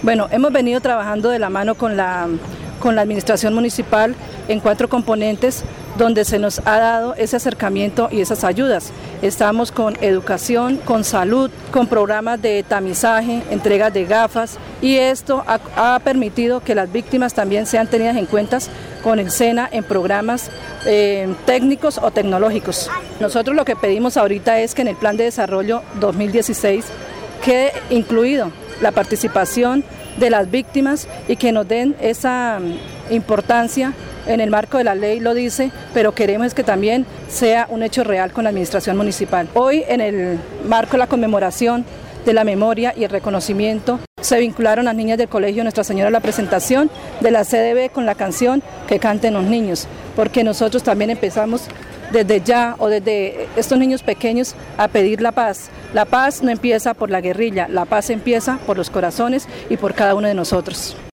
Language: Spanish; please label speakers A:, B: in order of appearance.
A: Bueno, hemos venido trabajando de la mano con la administración municipal en 4 componentes donde se nos ha dado ese acercamiento y esas ayudas. Estamos con educación, con salud, con programas de tamizaje, entregas de gafas, y esto ha permitido que las víctimas también sean tenidas en cuenta con el SENA en programas técnicos o tecnológicos. Nosotros lo que pedimos ahorita es que en el Plan de Desarrollo 2016 quede incluido la participación de las víctimas y que nos den esa importancia. En el marco de la ley lo dice, pero queremos que también sea un hecho real con la administración municipal. Hoy, en el marco de la conmemoración de la memoria y el reconocimiento, se vincularon las niñas del Colegio Nuestra Señora a la presentación de la CDB con la canción Que canten los niños, porque nosotros también empezamos desde ya o desde estos niños pequeños a pedir la paz. La paz no empieza por la guerrilla, la paz empieza por los corazones y por cada uno de nosotros.